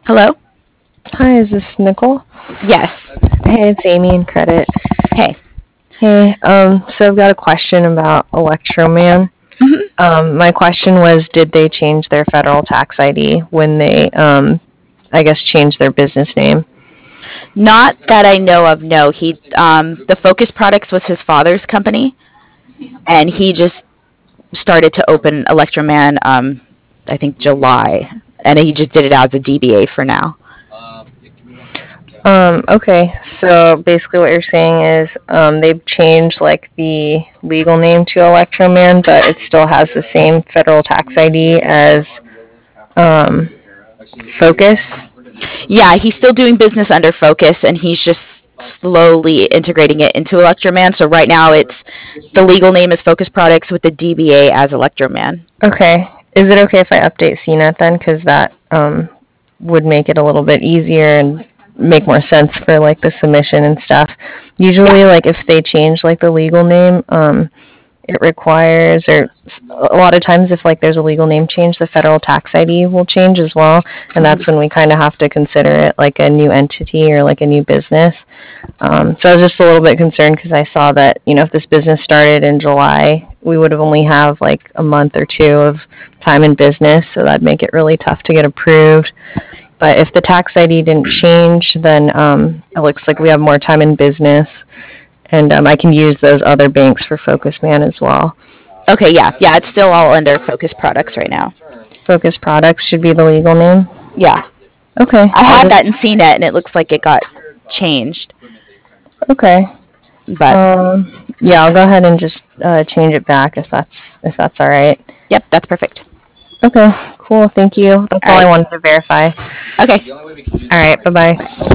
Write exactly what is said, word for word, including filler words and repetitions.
Hello? Hi, is this Nicole? Yes. Hey, it's Amy in credit. Hey. Hey, um, so I've got a question about Electroman. hmm Um, my question was, did they change their federal tax I D when they, um, I guess, changed their business name? Not that I know of, no. He um the Focus Products was his father's company and he just started to open Electroman um I think July and he just did it as a D B A for now. Um, okay, so basically what you're saying is, um, they've changed, like, the legal name to Electroman, but it still has the same federal tax I D as, um, Focus? Yeah, he's still doing business under Focus and he's just slowly integrating it into Electroman. So right now it's the legal name is Focus Products with the D B A as Electroman. Okay. Is it okay if I update C net then? Because that um, would make it a little bit easier and make more sense for like the submission and stuff. Yeah. Usually, like if they change like the legal name, um, it requires, or a lot of times if like there's a legal name change, the federal tax I D will change as well, and that's when we kind of have to consider it like a new entity or like a new business. Um, so I was just a little bit concerned because I saw that, you know, if this business started in July, we would have only have like a month or two of time in business, so that'd make it really tough to get approved. But if the tax I D didn't change, then um, it looks like we have more time in business, and um, I can use those other banks for Focus Man as well. Okay, yeah. Yeah, it's still all under Focus Products right now. Focus Products should be the legal name. Yeah. Okay, I I'll had that in just C net and it looks like it got changed. okay. But Um, yeah, I'll go ahead and just uh, change it back if that's if that's all right. yep, that's perfect. Okay, cool. Thank you. That's All all I right. wanted to verify. Okay. All right, bye bye.